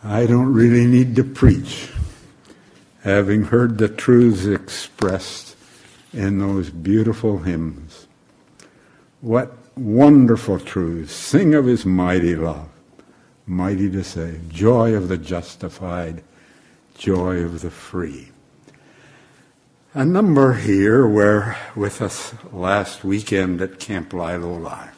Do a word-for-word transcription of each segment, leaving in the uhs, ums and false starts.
I don't really need to preach, having heard the truths expressed in those beautiful hymns. What wonderful truths. Sing of his mighty love, mighty to save, joy of the justified, joy of the free. A number here were with us last weekend at Camp Lilo Live.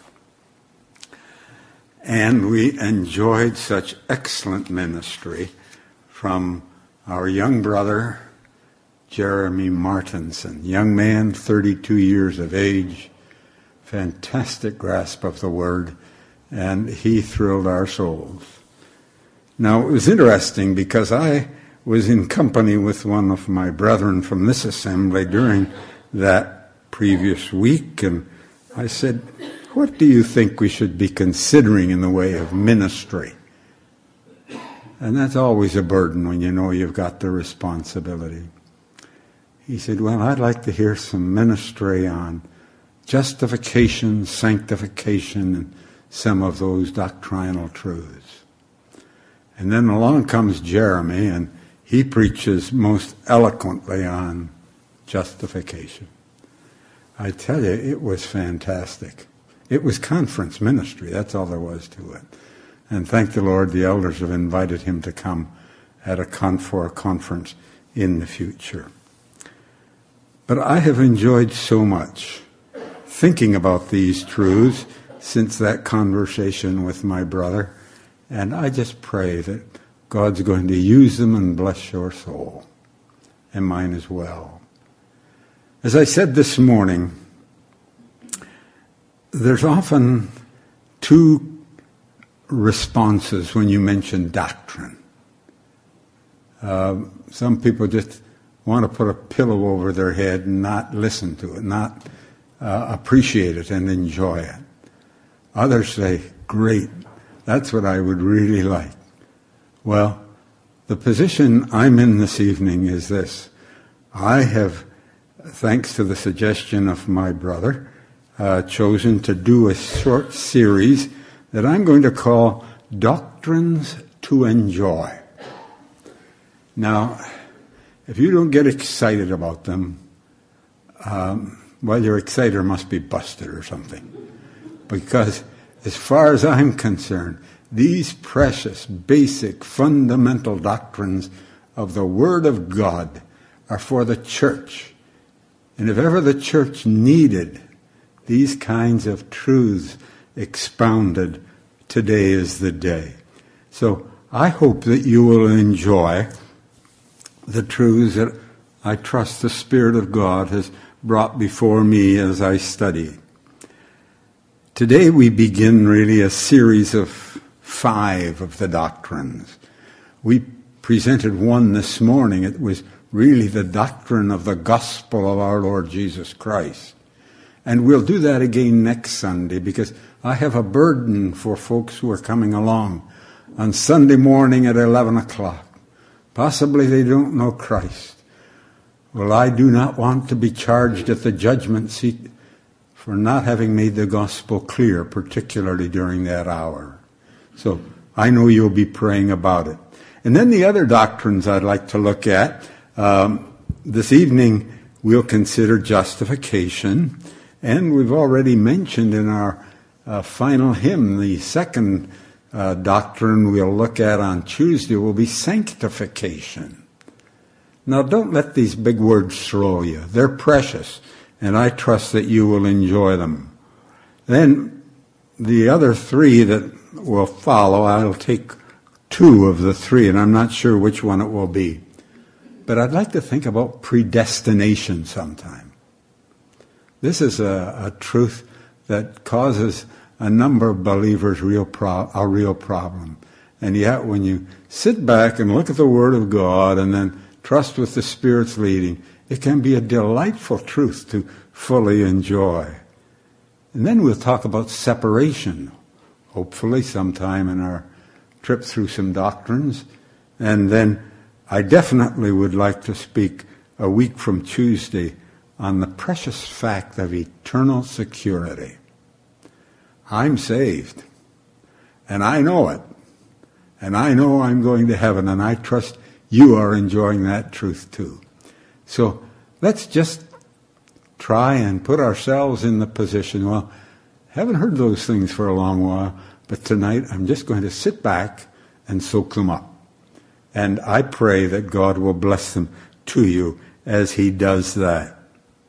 And we enjoyed such excellent ministry from our young brother, Jeremy Martinson. Young man, thirty-two years of age, fantastic grasp of the word, and he thrilled our souls. Now, it was interesting because I was in company with one of my brethren from this assembly during that previous week, and I said, what do you think we should be considering in the way of ministry? And that's always a burden when you know you've got the responsibility. He said, well, I'd like to hear some ministry on justification, sanctification, and some of those doctrinal truths. And then along comes Jeremy, and he preaches most eloquently on justification. I tell you, it was fantastic. It was conference ministry. That's all there was to it. And thank the Lord, the elders have invited him to come at a con- for a conference in the future. But I have enjoyed so much thinking about these truths since that conversation with my brother. And I just pray that God's going to use them and bless your soul, and mine as well. As I said this morning, there's often two responses when you mention doctrine. Uh, some people just want to put a pillow over their head and not listen to it, not uh, appreciate it and enjoy it. Others say, great, that's what I would really like. Well, the position I'm in this evening is this. I have, thanks to the suggestion of my brother, Uh, chosen to do a short series that I'm going to call Doctrines to Enjoy. Now, if you don't get excited about them, um, well, your exciter must be busted or something. Because as far as I'm concerned, these precious, basic, fundamental doctrines of the Word of God are for the church. And if ever the church needed these kinds of truths expounded, today is the day. So I hope that you will enjoy the truths that I trust the Spirit of God has brought before me as I study. Today we begin really a series of five of the doctrines. We presented one this morning. It was really the doctrine of the gospel of our Lord Jesus Christ. And we'll do that again next Sunday because I have a burden for folks who are coming along on Sunday morning at eleven o'clock. Possibly they don't know Christ. Well, I do not want to be charged at the judgment seat for not having made the gospel clear, particularly during that hour. So I know you'll be praying about it. And then the other doctrines I'd like to look at. Um, this evening we'll consider justification. And we've already mentioned in our uh, final hymn, the second uh, doctrine we'll look at on Tuesday will be sanctification. Now, don't let these big words throw you. They're precious, and I trust that you will enjoy them. Then the other three that will follow, I'll take two of the three, and I'm not sure which one it will be. But I'd like to think about predestination sometime. This is a, a truth that causes a number of believers real pro- a real problem. And yet when you sit back and look at the Word of God and then trust with the Spirit's leading, it can be a delightful truth to fully enjoy. And then we'll talk about separation, hopefully sometime in our trip through some doctrines. And then I definitely would like to speak a week from Tuesday on the precious fact of eternal security. I'm saved, and I know it, And I know I'm going to heaven, and I trust you are enjoying that truth too. So let's just try and put ourselves in the position, well, haven't heard those things for a long while, but tonight I'm just going to sit back and soak them up. And I pray that God will bless them to you as he does that.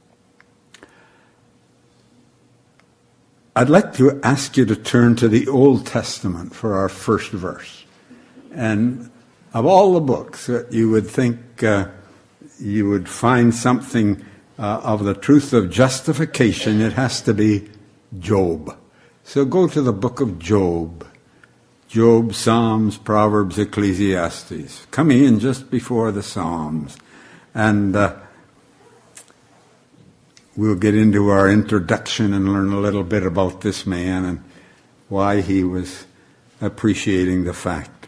I'd like to ask you to turn to the Old Testament for our first verse. And of all the books that you would think uh, you would find something uh, of the truth of justification, it has to be Job. So go to the book of Job. Job, Psalms, Proverbs, Ecclesiastes. Coming in just before the Psalms. And uh, we'll get into our introduction and learn a little bit about this man and why he was appreciating the fact.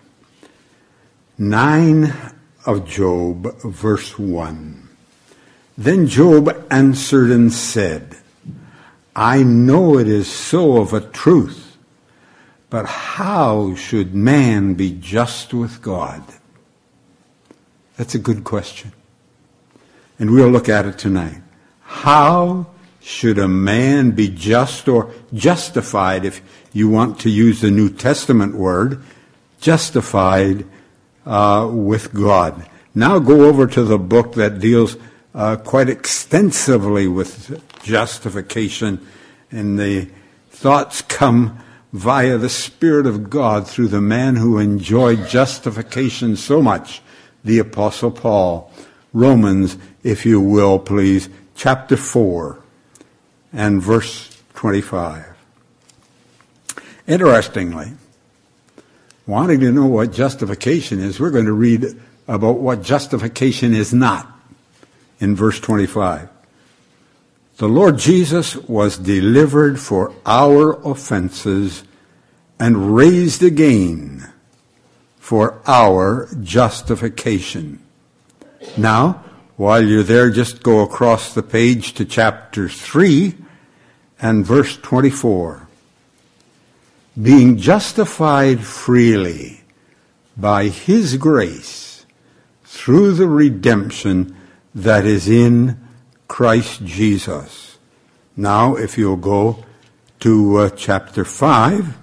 nine of Job, verse one. Then Job answered and said, I know it is so of a truth, but how should man be just with God? That's a good question. And we'll look at it tonight. How should a man be just or justified, if you want to use the New Testament word, justified uh, with God? Now go over to the book that deals uh, quite extensively with justification, and the thoughts come via the Spirit of God through the man who enjoyed justification so much, the Apostle Paul. Romans, if you will, please, chapter four and verse twenty-five. Interestingly, wanting to know what justification is, we're going to read about what justification is not in verse twenty-five. The Lord Jesus was delivered for our offenses and raised again for our justification. Now, while you're there, just go across the page to chapter three and verse twenty-four. Being justified freely by his grace through the redemption that is in Christ Jesus. Now, if you'll go to uh, chapter five.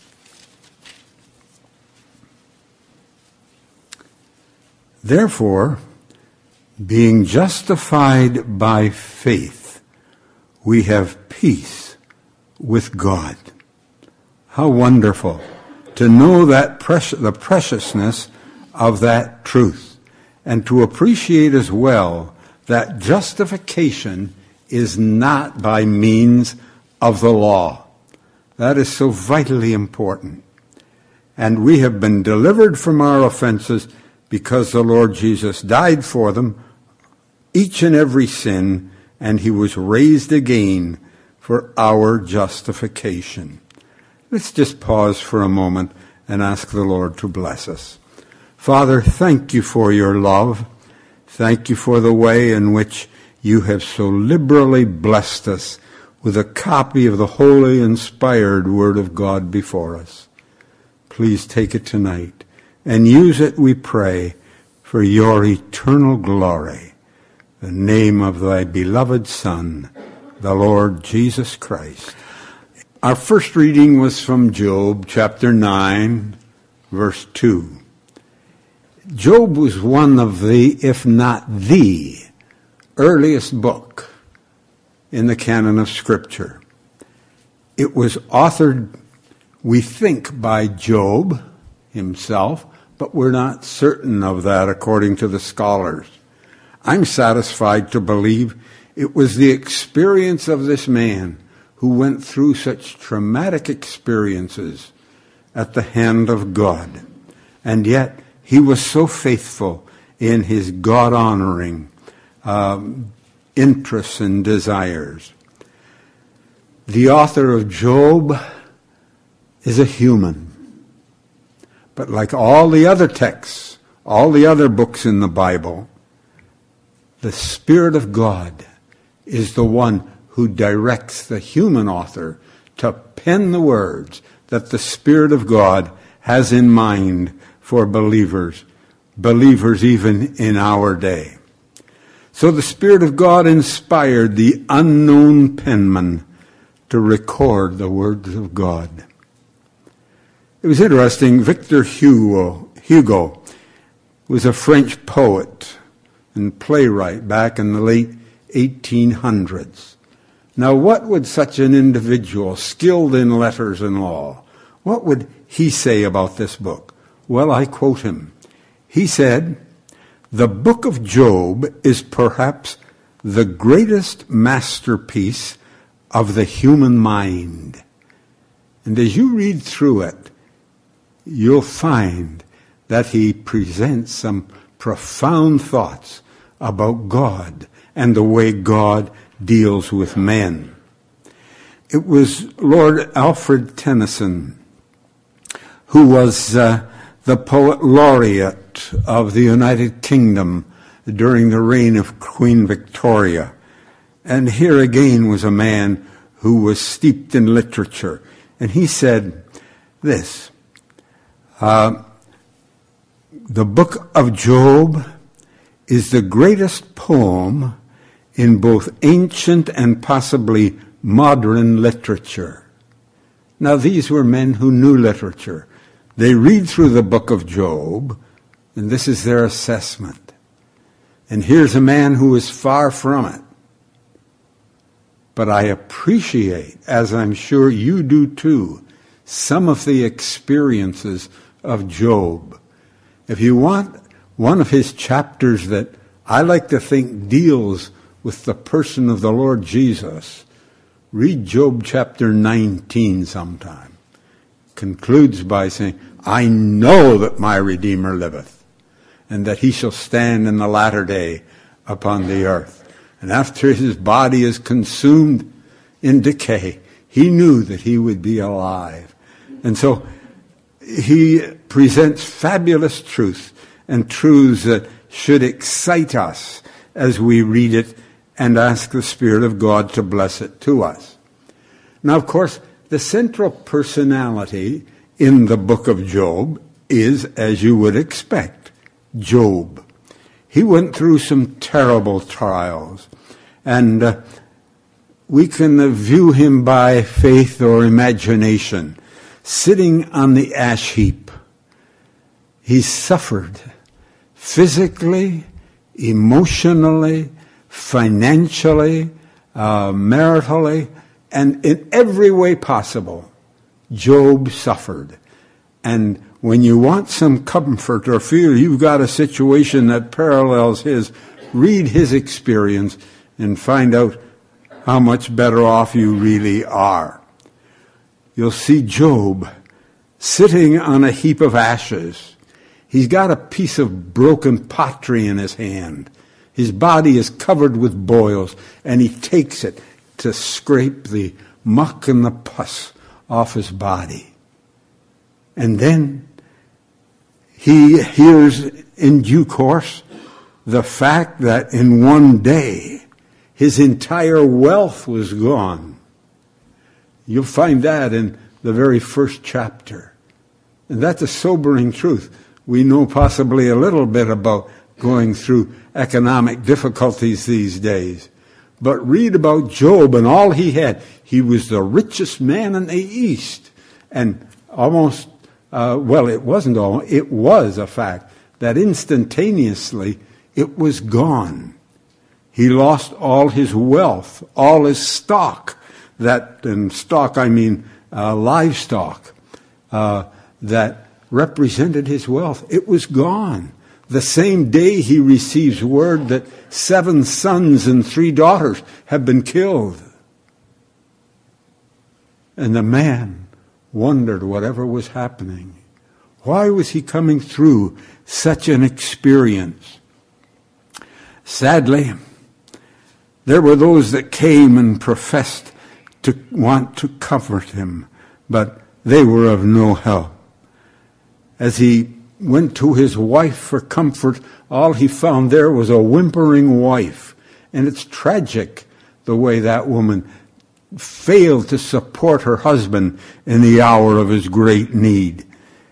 Therefore, being justified by faith, we have peace with God. How wonderful to know that precious, the preciousness of that truth, and to appreciate as well that justification is not by means of the law. That is so vitally important. And we have been delivered from our offenses because the Lord Jesus died for them, each and every sin, and he was raised again for our justification. Let's just pause for a moment and ask the Lord to bless us. Father, thank you for your love. Thank you for the way in which you have so liberally blessed us with a copy of the holy, inspired Word of God before us. Please take it tonight and use it, we pray, for your eternal glory. The name of thy beloved Son, the Lord Jesus Christ. Our first reading was from Job chapter nine, verse two. Job was one of the, if not the, earliest book in the canon of Scripture. It was authored, we think, by Job himself, but we're not certain of that according to the scholars. I'm satisfied to believe it was the experience of this man who went through such traumatic experiences at the hand of God, and yet he was so faithful in his God-honoring um, interests and desires. The author of Job is a human. But like all the other texts, all the other books in the Bible, the Spirit of God is the one who directs the human author to pen the words that the Spirit of God has in mind for believers, believers even in our day. So the Spirit of God inspired the unknown penman to record the words of God. It was interesting. Victor Hugo, Hugo was a French poet and playwright back in the late eighteen hundreds. Now, what would such an individual, skilled in letters and law, what would he say about this book? Well, I quote him. He said, "The book of Job is perhaps the greatest masterpiece of the human mind." And as you read through it, you'll find that he presents some profound thoughts about God and the way God deals with men. It was Lord Alfred Tennyson who was uh, the poet laureate of the United Kingdom during the reign of Queen Victoria. And here again was a man who was steeped in literature. And he said this, uh, the book of Job is the greatest poem in both ancient and possibly modern literature. Now, these were men who knew literature. They read through the book of Job, and this is their assessment. And here's a man who is far from it. But I appreciate, as I'm sure you do too, some of the experiences of Job. If you want one of his chapters that I like to think deals with the person of the Lord Jesus, read Job chapter nineteen sometime. Concludes by saying, "I know that my Redeemer liveth, and that he shall stand in the latter day upon the earth." And after his body is consumed in decay, he knew that he would be alive. And so he presents fabulous truths, and truths that should excite us as we read it and ask the Spirit of God to bless it to us. Now, of course, the central personality in the book of Job is, as you would expect, Job. He went through some terrible trials, and uh, we can uh, view him by faith or imagination, sitting on the ash heap. He suffered physically, emotionally, financially, uh, maritally, and in every way possible. Job suffered. And when you want some comfort or feel you've got a situation that parallels his, read his experience and find out how much better off you really are. You'll see Job sitting on a heap of ashes. He's got a piece of broken pottery in his hand. His body is covered with boils, and he takes it to scrape the muck and the pus off his body. And then he hears in due course the fact that in one day his entire wealth was gone. You'll find that in the very first chapter. And that's a sobering truth. We know possibly a little bit about going through economic difficulties these days. But read about Job and all he had. He was the richest man in the East. And almost, uh, well, it wasn't all, it was a fact that instantaneously it was gone. He lost all his wealth, all his stock. That, and stock I mean uh, livestock, uh, that represented his wealth. It was gone. The same day he receives word that seven sons and three daughters have been killed. And the man wondered whatever was happening. Why was he coming through such an experience? Sadly, there were those that came and professed to want to comfort him, but they were of no help. As he went to his wife for comfort, all he found there was a whimpering wife. And it's tragic the way that woman failed to support her husband in the hour of his great need.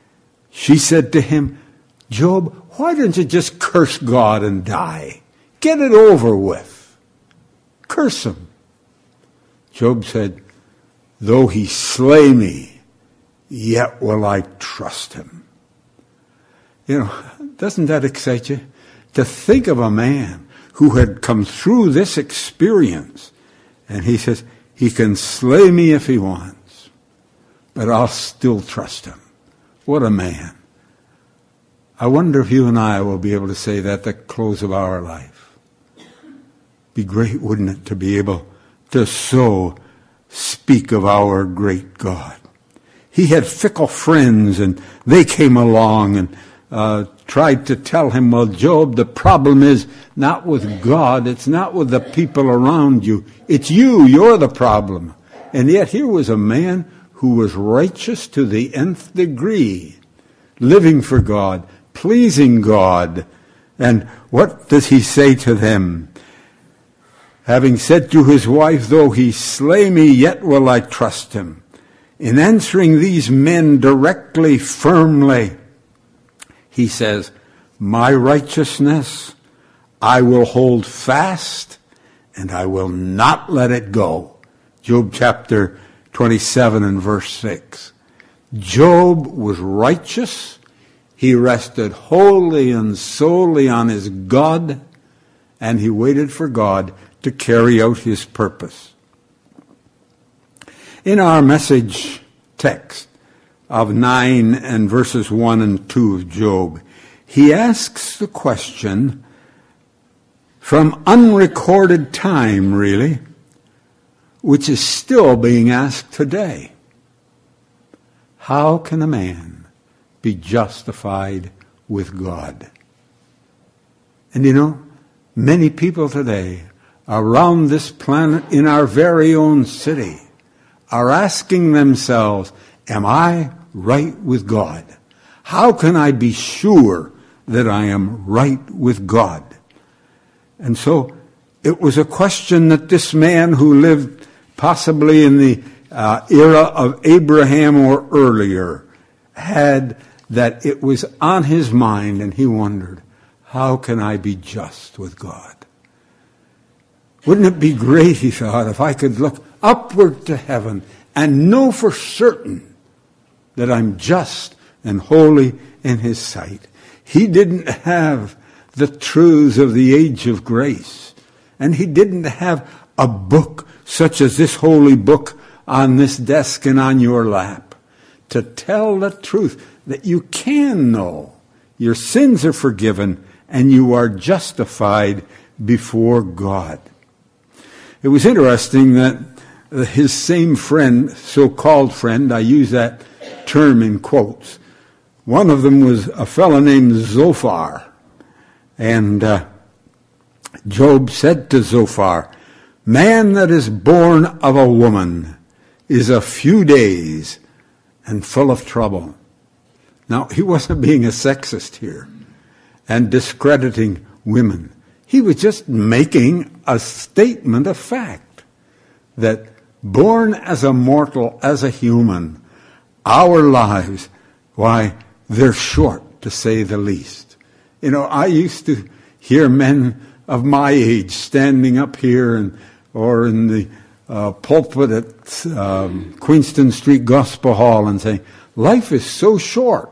She said to him, Job, why don't you just curse God and die? Get it over with. Curse him. Job said, though he slay me, yet will I trust him. You know, doesn't that excite you? To think of a man who had come through this experience, and he says, he can slay me if he wants, but I'll still trust him. What a man. I wonder if you and I will be able to say that at the close of our life. Be great, wouldn't it, to be able to so speak of our great God. He had fickle friends, and they came along and uh, tried to tell him, well, Job, the problem is not with God, it's not with the people around you, it's you, you're the problem. And yet here was a man who was righteous to the nth degree, living for God, pleasing God. And what does he say to them? Having said to his wife, though he slay me, yet will I trust him. In answering these men directly, firmly, he says, my righteousness I will hold fast, and I will not let it go. Job chapter twenty-seven and verse six. Job was righteous. He rested wholly and solely on his God, and he waited for God to carry out his purpose. In our message text of nine and verses one and two of Job, he asks the question from unrecorded time, really, which is still being asked today. How can a man be justified with God? And you know, many people today around this planet, in our very own city, are asking themselves, am I right with God? How can I be sure that I am right with God? And so it was a question that this man who lived possibly in the uh, era of Abraham or earlier had, that it was on his mind, and he wondered, how can I be just with God? Wouldn't it be great, he thought, if I could look upward to heaven and know for certain that I'm just and holy in his sight. He didn't have the truths of the age of grace, and he didn't have a book such as this holy book on this desk and on your lap to tell the truth that you can know your sins are forgiven and you are justified before God. It was interesting that his same friend, so-called friend, I use that term in quotes, one of them was a fellow named Zophar. And uh, Job said to Zophar, man that is born of a woman is a few days and full of trouble. Now, he wasn't being a sexist here and discrediting women. He was just making a statement of fact that born as a mortal, as a human, our lives, why, they're short, to say the least. You know, I used to hear men of my age standing up here and or in the uh, pulpit at um, Queenston Street Gospel Hall and saying, life is so short.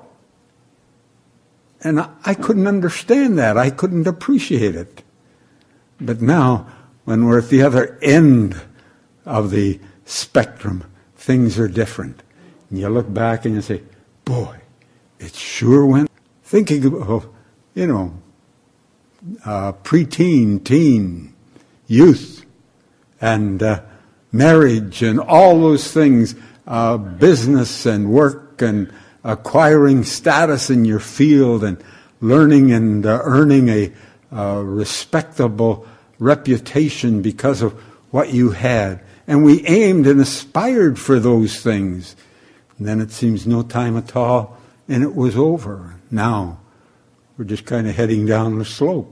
And I, I couldn't understand that. I couldn't appreciate it. But now, when we're at the other end of the spectrum, things are different. And you look back and you say, boy, it sure went. Thinking of, you know, uh, preteen, teen, youth, and uh, marriage, and all those things, uh, business and work, and acquiring status in your field, and learning and uh, earning a uh, respectable reputation because of what you had. And we aimed and aspired for those things. And then it seems no time at all, and it was over. Now, we're just kind of heading down the slope.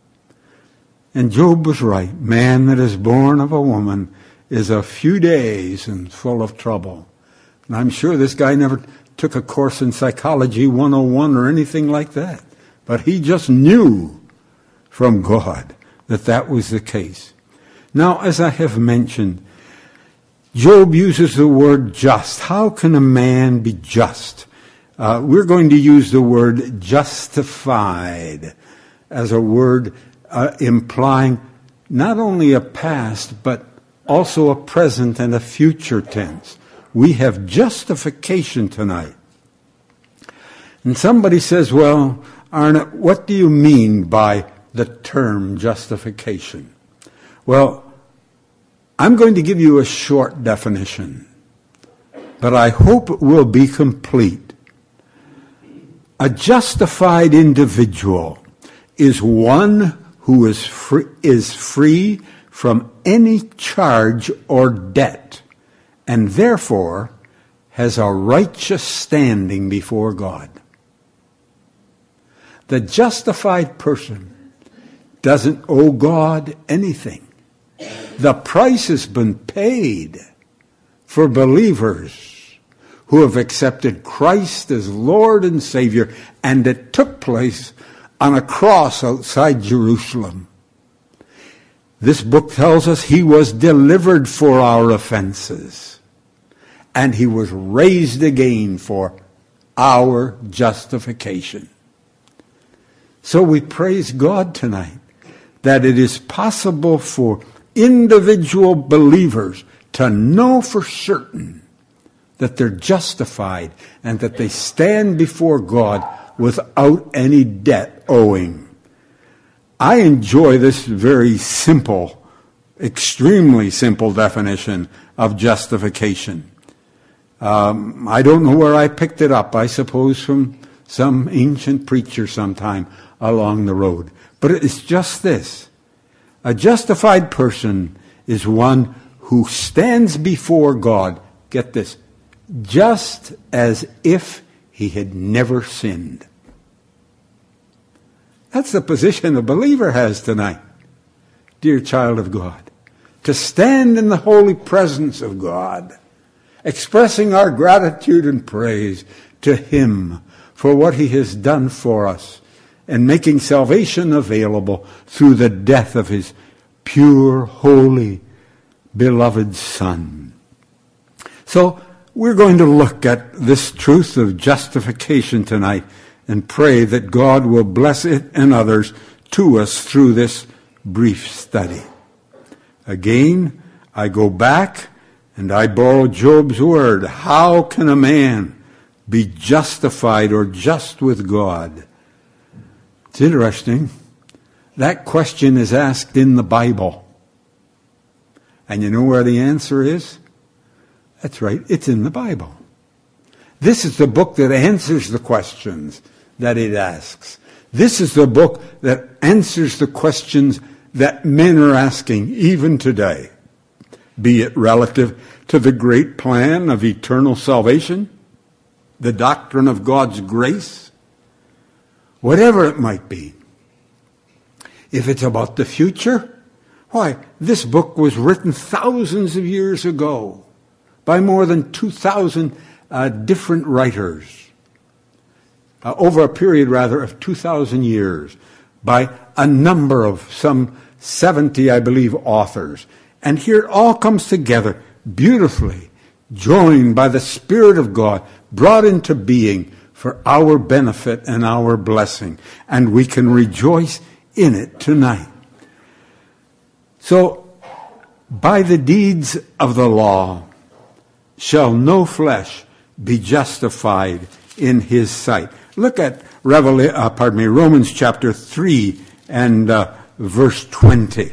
And Job was right. Man that is born of a woman is a few days and full of trouble. And I'm sure this guy never took a course in Psychology one oh one or anything like that. But he just knew from God that that was the case. Now, as I have mentioned, Job uses the word just. How can a man be just? Uh, we're going to use the word justified as a word uh, implying not only a past, but also a present and a future tense. We have justification tonight. And somebody says, well, Arne, what do you mean by the term justification? Well, I'm going to give you a short definition, but I hope it will be complete. A justified individual is one who is free, is free from any charge or debt, and therefore has a righteous standing before God. The justified person doesn't owe God anything. The price has been paid for believers who have accepted Christ as Lord and Savior, and it took place on a cross outside Jerusalem. This book tells us he was delivered for our offenses, and he was raised again for our justification. So we praise God tonight that it is possible for individual believers to know for certain that they're justified and that they stand before God without any debt owing. I enjoy this very simple, extremely simple definition of justification. Um, I don't know where I picked it up. I suppose from some ancient preacher sometime along the road. But it's just this. A justified person is one who stands before God, get this, just as if he had never sinned. That's the position a believer has tonight, dear child of God. To stand in the holy presence of God, expressing our gratitude and praise to Him for what He has done for us, and making salvation available through the death of His pure, holy, beloved Son. So we're going to look at this truth of justification tonight and pray that God will bless it and others to us through this brief study. Again, I go back and I borrow Job's word. How can a man be justified or just with God? It's interesting. That question is asked in the Bible. And you know where the answer is? That's right, it's in the Bible. This is the book that answers the questions that it asks. This is the book that answers the questions that men are asking even today, be it relative to the great plan of eternal salvation, the doctrine of God's grace, whatever it might be. If it's about the future, why, this book was written thousands of years ago by more than two thousand uh, different writers, uh, over a period, rather, of two thousand years, by a number of some seventy, I believe, authors. And here it all comes together beautifully, joined by the Spirit of God, brought into being for our benefit and our blessing. And we can rejoice in it tonight. So, by the deeds of the law shall no flesh be justified in His sight. Look at Revel- uh, pardon me, Romans chapter three and uh, verse twenty.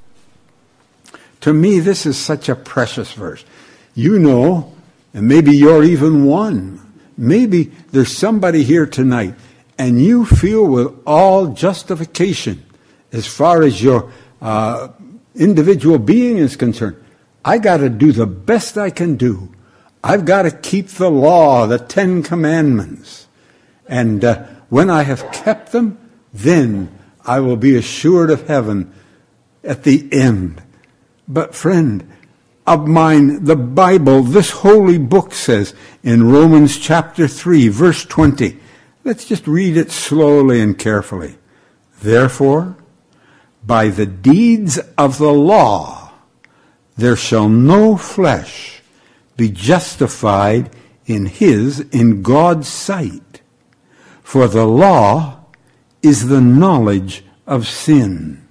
To me, this is such a precious verse. You know, and maybe you're even one. Maybe there's somebody here tonight, and you feel with all justification, as far as your uh, individual being is concerned, I got to do the best I can do. I've got to keep the law, the Ten Commandments. And uh, when I have kept them, then I will be assured of heaven at the end. But friend, of mine, the Bible, this holy book says in Romans chapter three, verse twenty. Let's just read it slowly and carefully. Therefore, by the deeds of the law, there shall no flesh be justified in his, in God's sight. For the law is the knowledge of sin.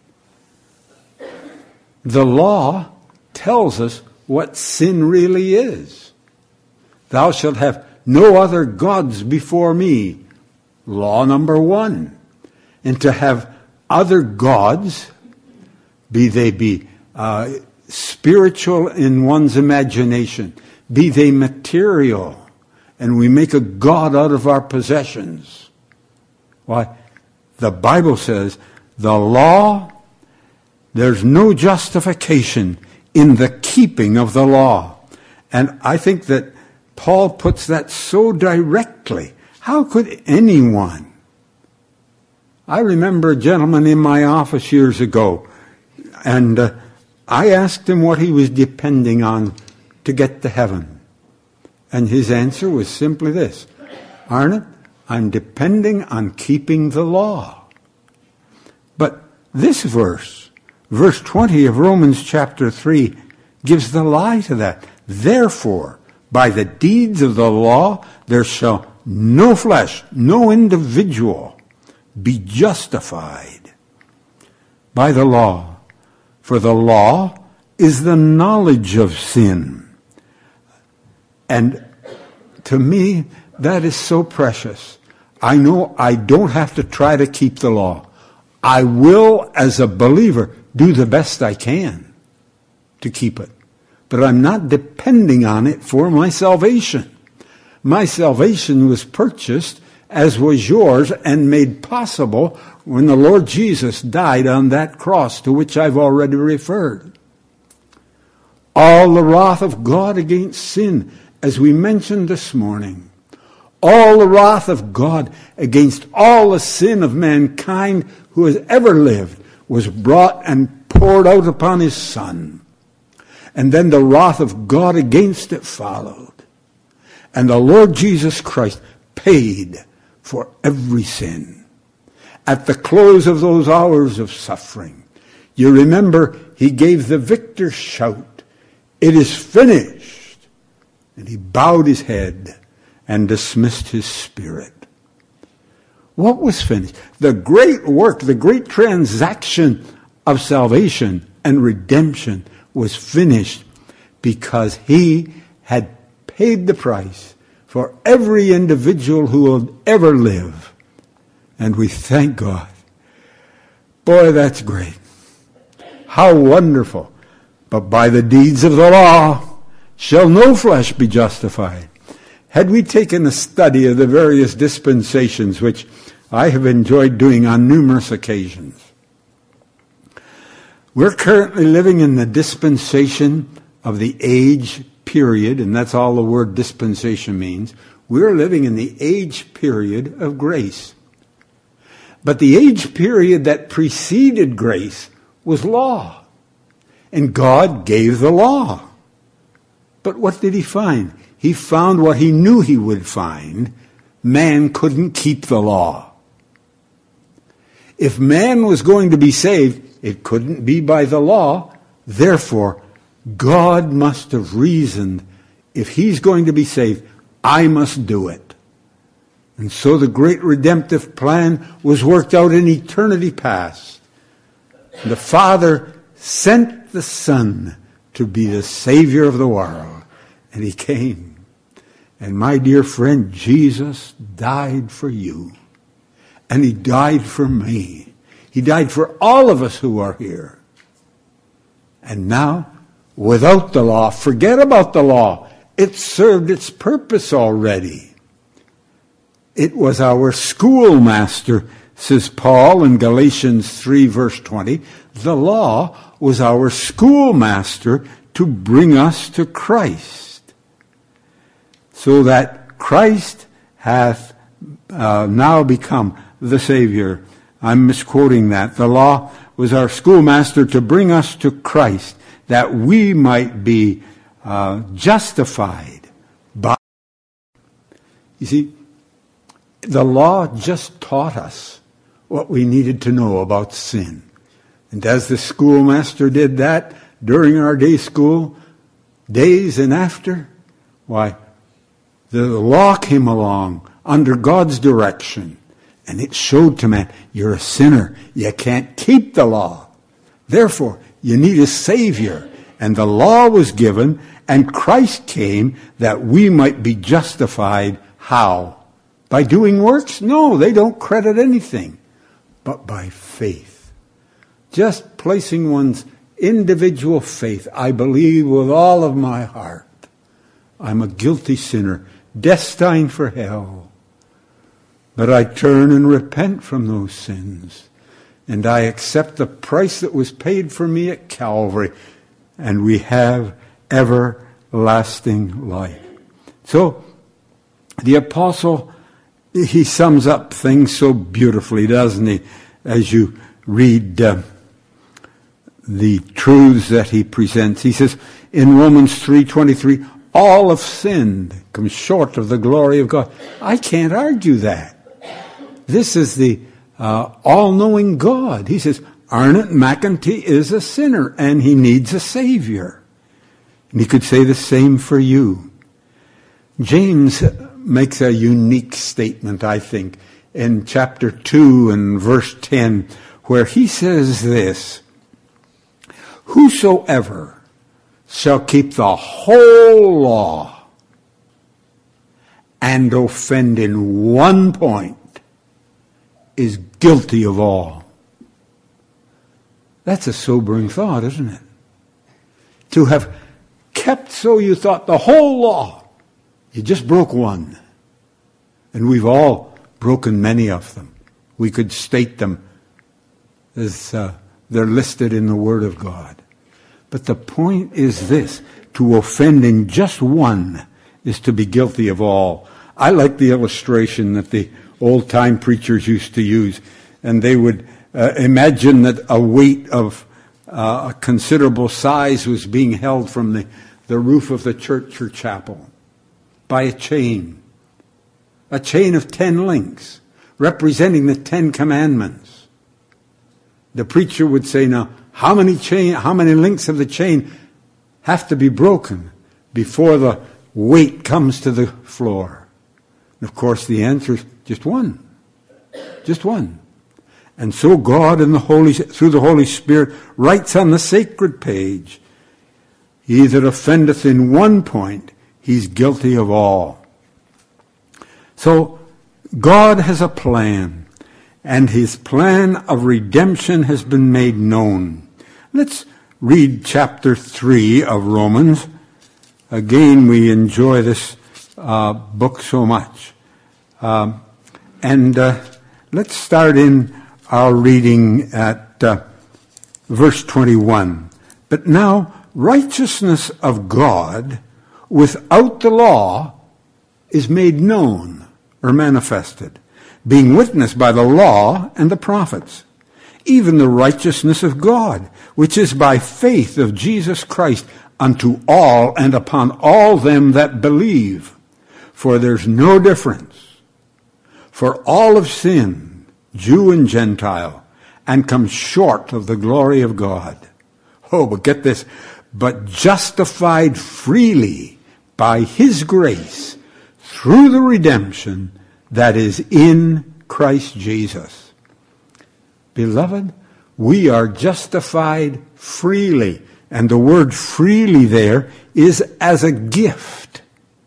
The law tells us what sin really is. Thou shalt have no other gods before me. Law number one. And to have other gods, be they be uh, spiritual in one's imagination, be they material, and we make a god out of our possessions. Why, the Bible says the law, there's no justification in the keeping of the law. And I think that Paul puts that so directly. How could anyone? I remember a gentleman in my office years ago, and uh, I asked him what he was depending on to get to heaven. And his answer was simply this: Arnott, I'm depending on keeping the law. But this verse, verse twenty of Romans chapter three, gives the lie to that. Therefore, by the deeds of the law, there shall no flesh, no individual be justified by the law. For the law is the knowledge of sin. And to me, that is so precious. I know I don't have to try to keep the law. I will, as a believer, do the best I can to keep it. But I'm not depending on it for my salvation. My salvation was purchased, as was yours, and made possible when the Lord Jesus died on that cross to which I've already referred. All the wrath of God against sin, as we mentioned this morning, all the wrath of God against all the sin of mankind who has ever lived was brought and poured out upon his Son. And then the wrath of God against it followed. And the Lord Jesus Christ paid for every sin. At the close of those hours of suffering, you remember he gave the victor's shout, "It is finished." And he bowed his head and dismissed his spirit. What was finished? The great work, the great transaction of salvation and redemption was finished because he had paid the price for every individual who will ever live. And we thank God. Boy, that's great. How wonderful. But by the deeds of the law shall no flesh be justified. Had we taken a study of the various dispensations, which I have enjoyed doing on numerous occasions, we're currently living in the dispensation of the age period, and that's all the word dispensation means. We're living in the age period of grace. But the age period that preceded grace was law. And God gave the law. But what did he find? He found what he knew he would find. Man couldn't keep the law. If man was going to be saved, it couldn't be by the law. Therefore, God must have reasoned, if he's going to be saved, I must do it. And so the great redemptive plan was worked out in eternity past. The Father sent the Son to be the Savior of the world. And he came. And my dear friend, Jesus died for you. And he died for me. He died for all of us who are here. And now, without the law, forget about the law. It served its purpose already. It was our schoolmaster, says Paul in Galatians three, verse twenty. The law was our schoolmaster to bring us to Christ, so that Christ hath uh, now become the Savior. I'm misquoting that. The law was our schoolmaster to bring us to Christ, that we might be uh, justified by. You see, the law just taught us what we needed to know about sin. And as the schoolmaster did that during our day school days and after, why, the law came along under God's direction, and it showed to man, you're a sinner. You can't keep the law. Therefore, you need a Savior. And the law was given, and Christ came that we might be justified. How? By doing works? No, they don't credit anything. But by faith. Just placing one's individual faith. I believe with all of my heart I'm a guilty sinner, destined for hell. But I turn and repent from those sins. And I accept the price that was paid for me at Calvary. And we have everlasting life. So, the apostle, he sums up things so beautifully, doesn't he? As you read uh, the truths that he presents. He says in Romans three twenty-three, all have sinned, come short of the glory of God. I can't argue that. This is the uh, all-knowing God. He says, Arnott McEntee is a sinner and he needs a Savior. And he could say the same for you. James makes a unique statement, I think, in chapter two and verse ten, where he says this, whosoever shall keep the whole law and offend in one point is guilty of all. That's a sobering thought, isn't it? To have kept, so you thought, the whole law. You just broke one. And we've all broken many of them. We could state them as uh, they're listed in the Word of God. But the point is this, to offend in just one is to be guilty of all. I like the illustration that the old-time preachers used to use, and they would uh, imagine that a weight of uh, a considerable size was being held from the, the roof of the church or chapel by a chain. A chain of ten links, representing the Ten Commandments. The preacher would say, now, how many chain, how many links of the chain have to be broken before the weight comes to the floor? And of course, the answer is just one. Just one. And so God, in the Holy, through the Holy Spirit, writes on the sacred page, he that offendeth in one point, he's guilty of all. So, God has a plan, and his plan of redemption has been made known. Let's read chapter three of Romans. Again, we enjoy this uh, book so much. Um, and uh, let's start in our reading at uh, verse twenty-one. But now, righteousness of God without the law is made known, or manifested, being witnessed by the law and the prophets, even the righteousness of God, which is by faith of Jesus Christ unto all and upon all them that believe. For there's no difference. For all have sinned, Jew and Gentile, and come short of the glory of God. Oh, but get this, but justified freely by his grace through the redemption that is in Christ Jesus. Beloved, we are justified freely. And the word freely there is as a gift.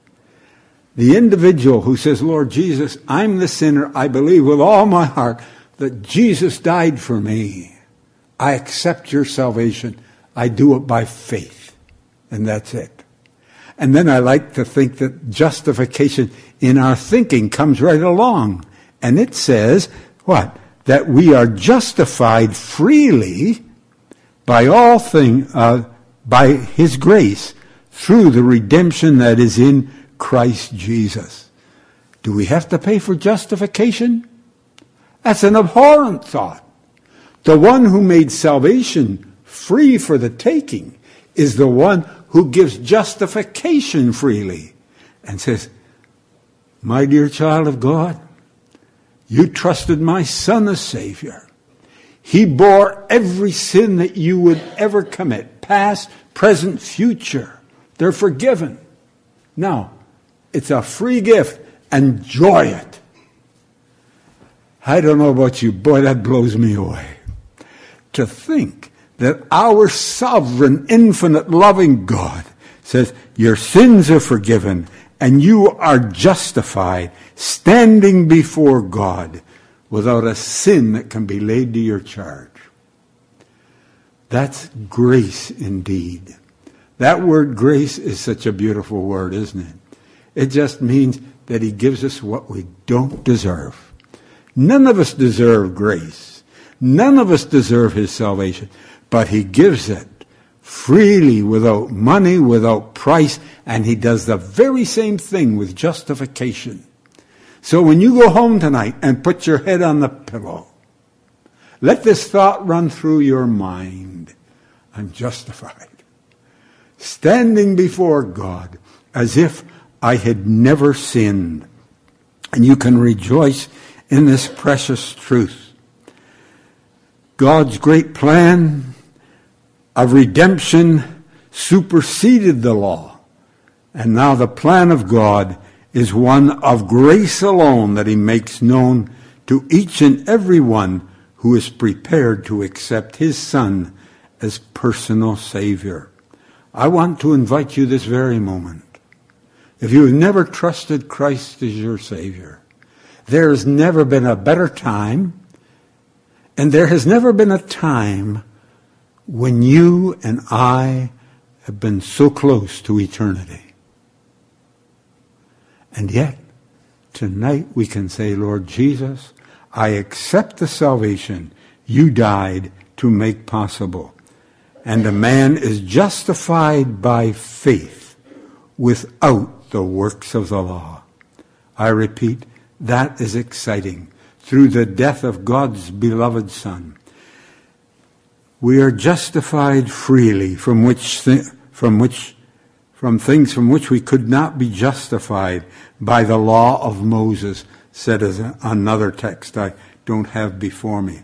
The individual who says, Lord Jesus, I'm the sinner. I believe with all my heart that Jesus died for me. I accept your salvation. I do it by faith. And that's it. And then I like to think that justification in our thinking comes right along. And it says, what? That we are justified freely by all thing, uh, by his grace, through the redemption that is in Christ Jesus. Do we have to pay for justification? That's an abhorrent thought. The one who made salvation free for the taking is the one who gives justification freely and says, my dear child of God, you trusted my Son as Savior. He bore every sin that you would ever commit, past, present, future. They're forgiven. Now, it's a free gift. Enjoy it. I don't know about you, boy, that blows me away. To think that our sovereign, infinite, loving God says, your sins are forgiven and you are justified, standing before God without a sin that can be laid to your charge. That's grace indeed. That word grace is such a beautiful word, isn't it? It just means that he gives us what we don't deserve. None of us deserve grace. None of us deserve his salvation. But he gives it freely, without money, without price, and he does the very same thing with justification. So when you go home tonight and put your head on the pillow, let this thought run through your mind. I'm justified. Standing before God as if I had never sinned. And you can rejoice in this precious truth. God's great plan of redemption superseded the law. And now the plan of God is one of grace alone that he makes known to each and every one who is prepared to accept his Son as personal Savior. I want to invite you this very moment. If you have never trusted Christ as your Savior, there has never been a better time, and there has never been a time when you and I have been so close to eternity. And yet, tonight we can say, Lord Jesus, I accept the salvation you died to make possible. And a man is justified by faith without the works of the law. I repeat, that is exciting. Through the death of God's beloved Son, we are justified freely from which th- from which from things from which we could not be justified by the law of Moses, said as a, another text I don't have before me.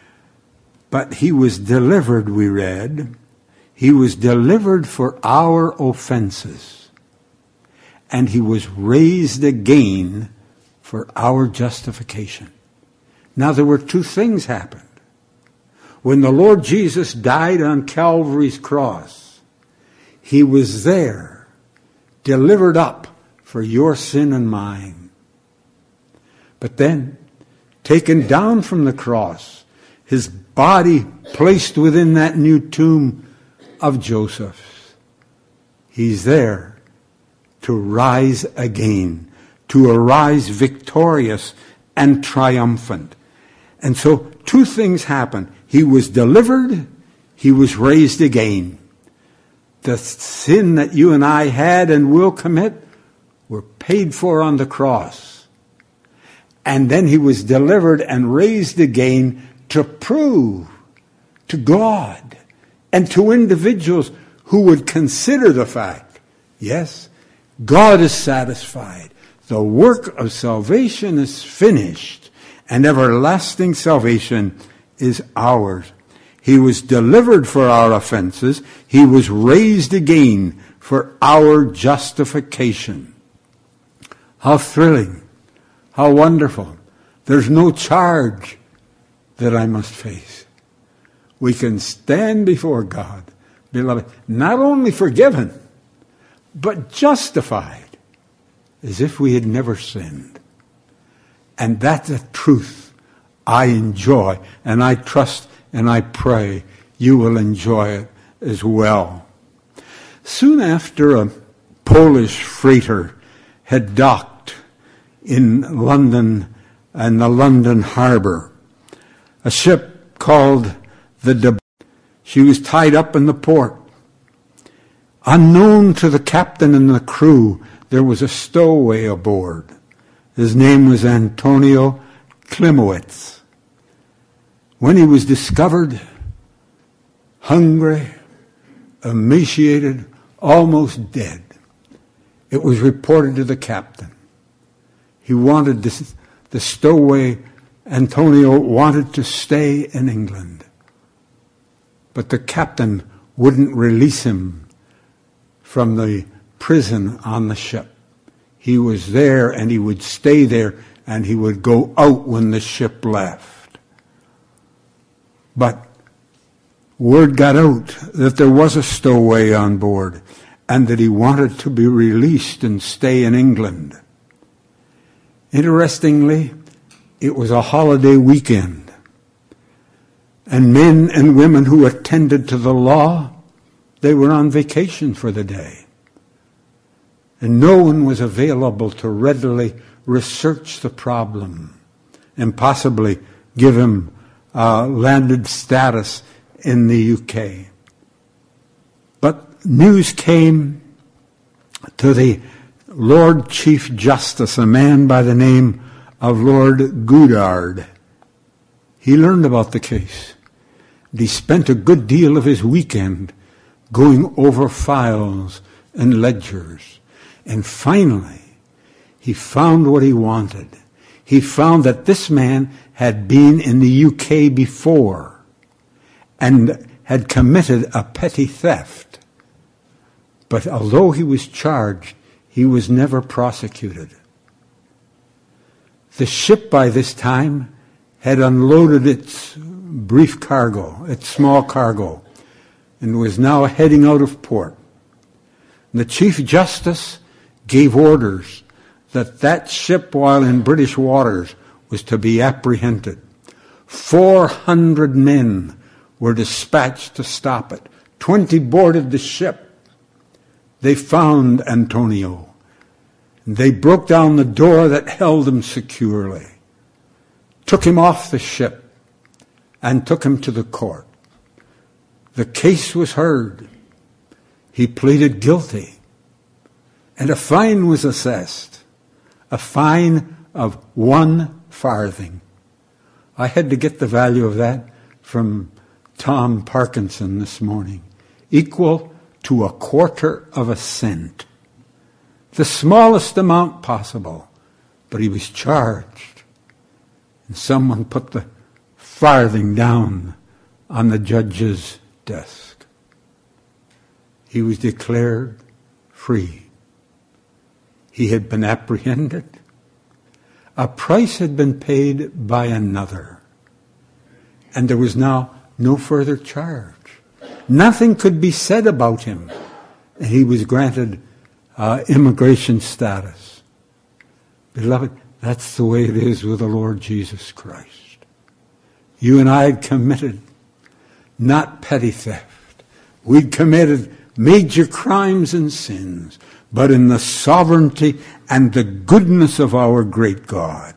But he was delivered, we read, he was delivered for our offenses, and he was raised again for our justification. Now there were two things happened. When the Lord Jesus died on Calvary's cross, he was there, delivered up for your sin and mine. But then, taken down from the cross, his body placed within that new tomb of Joseph's. He's there to rise again, to arise victorious and triumphant. And so two things happened. He was delivered, he was raised again. The sin that you and I had and will commit were paid for on the cross. And then he was delivered and raised again to prove to God and to individuals who would consider the fact, yes, God is satisfied. The work of salvation is finished, and everlasting salvation is ours. He was delivered for our offenses. He was raised again for our justification. How thrilling. How wonderful. There's no charge that I must face. We can stand before God, beloved, not only forgiven, but justified, as if we had never sinned. And that's a truth I enjoy, and I trust and I pray you will enjoy it as well. Soon after a Polish freighter had docked in London and the London harbor, a ship called the De- she was tied up in the port. Unknown to the captain and the crew, there was a stowaway aboard. His name was Antonio Klimowitz. When he was discovered, hungry, emaciated, almost dead. It was reported to the captain. He wanted this, the stowaway, Antonio, wanted to stay in England. But the captain wouldn't release him from the prison on the ship. He was there and he would stay there and he would go out when the ship left. But word got out that there was a stowaway on board and that he wanted to be released and stay in England. Interestingly, it was a holiday weekend, and men and women who attended to the law, they were on vacation for the day. And no one was available to readily research the problem and possibly give him uh, landed status in the U K. But news came to the Lord Chief Justice, a man by the name of Lord Goddard. He learned about the case. And he spent a good deal of his weekend going over files and ledgers. And finally, he found what he wanted. He found that this man had been in the U K before and had committed a petty theft. But although he was charged, he was never prosecuted. The ship by this time had unloaded its brief cargo, its small cargo, and was now heading out of port. And the Chief Justice gave orders that that ship, while in British waters, was to be apprehended. Four hundred men were dispatched to stop it. Twenty boarded the ship. They found Antonio. They broke down the door that held him securely, took him off the ship, and took him to the court. The case was heard. He pleaded guilty, and a fine was assessed, a fine of one farthing. I had to get the value of that from Tom Parkinson this morning. Equal to a quarter of a cent. The smallest amount possible. But he was charged. And someone put the farthing down on the judge's desk. He was declared free. He had been apprehended. A price had been paid by another. And there was now no further charge. Nothing could be said about him. And he was granted uh, immigration status. Beloved, that's the way it is with the Lord Jesus Christ. You and I had committed not petty theft. We'd committed major crimes and sins, but in the sovereignty and the goodness of our great God,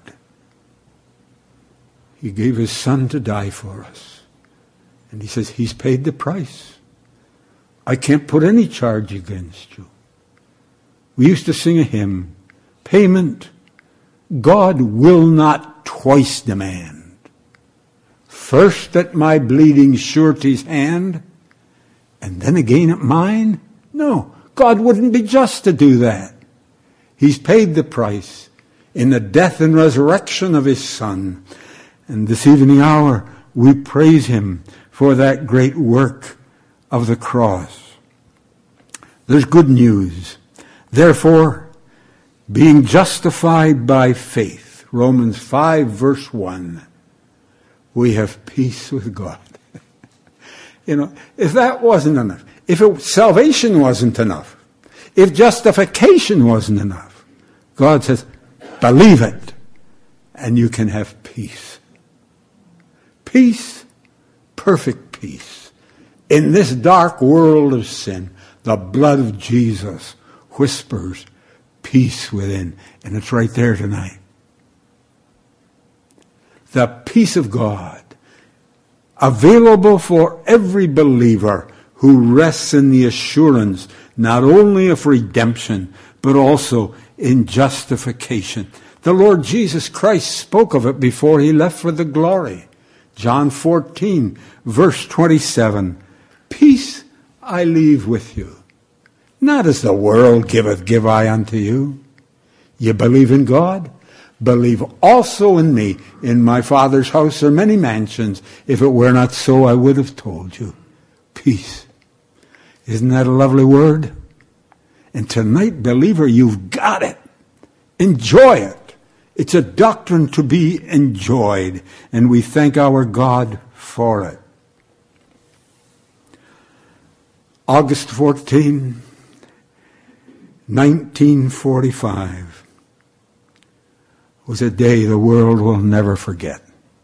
He gave His Son to die for us. And He says, He's paid the price. I can't put any charge against you. We used to sing a hymn, payment God will not twice demand. First at my bleeding surety's hand, and then again at mine? No, God wouldn't be just to do that. He's paid the price in the death and resurrection of His Son. And this evening hour, we praise Him for that great work of the cross. There's good news. Therefore, being justified by faith, Romans five verse one, we have peace with God. You know, if that wasn't enough, if it, salvation wasn't enough, if justification wasn't enough, God says, believe it, and you can have peace. Peace, perfect peace. In this dark world of sin, the blood of Jesus whispers peace within. And it's right there tonight. The peace of God, available for every believer who rests in the assurance not only of redemption, but also in justification. The Lord Jesus Christ spoke of it before He left for the glory. John fourteen, verse twenty-seven. Peace I leave with you. Not as the world giveth, give I unto you. You believe in God? Believe also in me. In my Father's house are many mansions. If it were not so, I would have told you. Peace. Isn't that a lovely word? And tonight, believer, you've got it. Enjoy it. It's a doctrine to be enjoyed, and we thank our God for it. August fourteenth, nineteen forty-five was a day the world will never forget.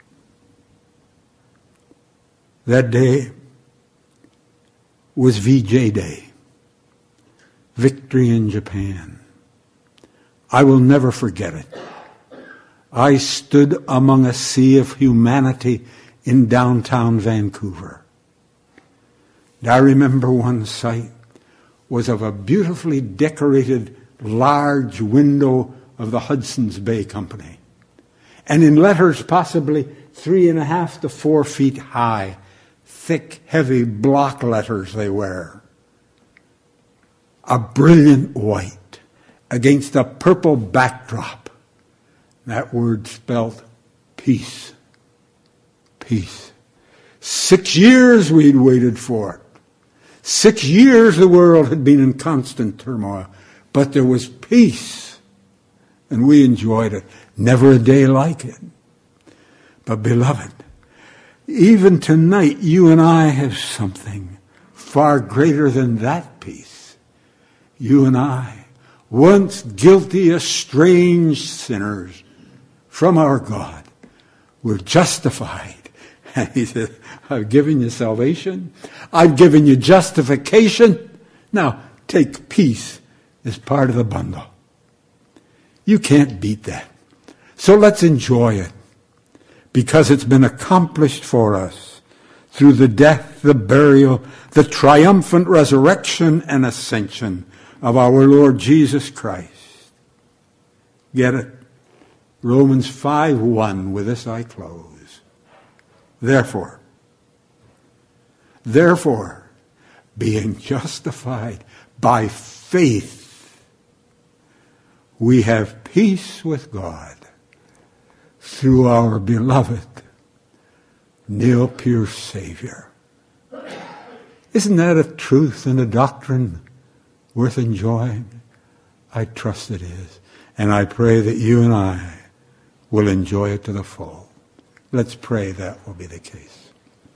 That day was V J Day, Victory in Japan. I will never forget it. I stood among a sea of humanity in downtown Vancouver. And I remember one sight was of a beautifully decorated large window of the Hudson's Bay Company. And in letters possibly three and a half to four feet high, thick, heavy block letters they were. A brilliant white against a purple backdrop. That word spelled peace. Peace. Six years we'd waited for it. Six years the world had been in constant turmoil. But there was peace. And we enjoyed it. Never a day like it. But beloved, even tonight you and I have something far greater than that peace. You and I, once guilty, estranged sinners from our God, were justified. And he said, I've given you salvation. I've given you justification. Now, take peace as part of the bundle. You can't beat that. So let's enjoy it, because it's been accomplished for us through the death, the burial, the triumphant resurrection and ascension of our Lord Jesus Christ. Get it? Romans five one, with this I close. Therefore, therefore, being justified by faith, we have peace with God through our beloved, nail-pierced Savior. Isn't that a truth and a doctrine worth enjoying? I trust it is. And I pray that you and I will enjoy it to the full. Let's pray that will be the case.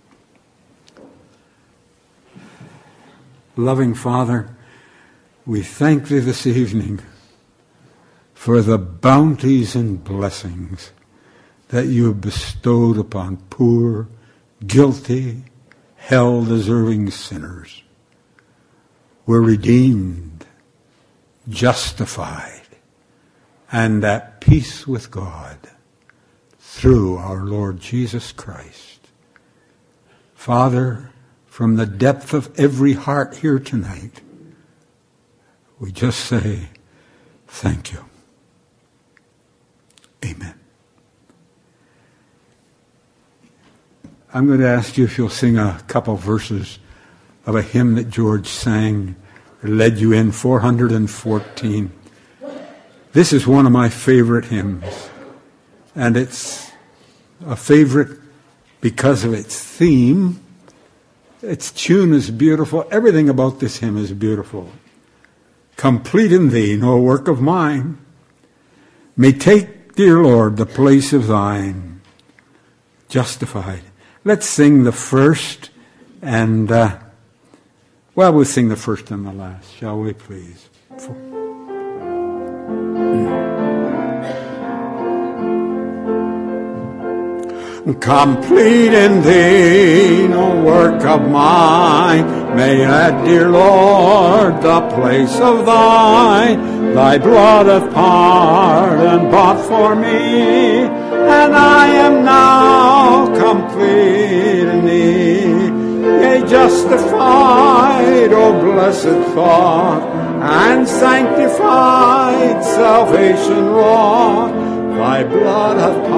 Loving Father, we thank Thee this evening for the bounties and blessings that You have bestowed upon poor, guilty, hell-deserving sinners. We're redeemed, justified, and at peace with God through our Lord Jesus Christ. Father, from the depth of every heart here tonight, we just say, thank You. Amen. I'm going to ask you if you'll sing a couple verses of a hymn that George sang, led you in, four hundred fourteen. This is one of my favorite hymns, and it's a favorite because of its theme. Its tune is beautiful. Everything about this hymn is beautiful. Complete in Thee, no work of mine, may take, dear Lord, the place of Thine. Justified. Let's sing the first and, uh, well, we'll sing the first and the last, shall we please? For- Complete in Thee, no work of mine, may add, dear Lord, the place of Thine. Thy blood hath pardoned bought for me, and I am now complete in Thee. Yea, justified, O blessed thought, and sanctified, salvation wrought. Thy blood hath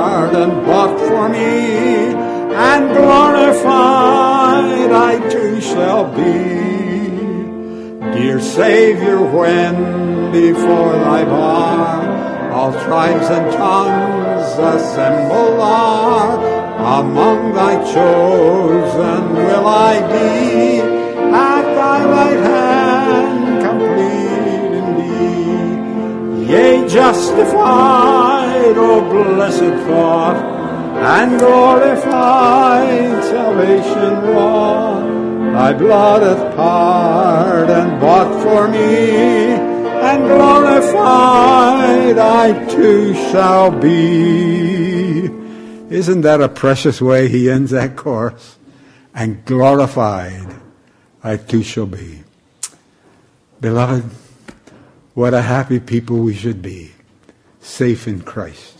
pardoned bought for me, and glorified I too shall shall be. Dear Savior, when before thy bar all tribes and tongues assembled are, among thy chosen will I be, at thy right hand complete in thee. Yea, justified, O blessed thought, and glorified, salvation wrought. Thy blood hath pardoned, bought for me, and glorified I too shall be. Isn't that a precious way he ends that chorus? And glorified I too shall be. Beloved, what a happy people we should be, safe in Christ.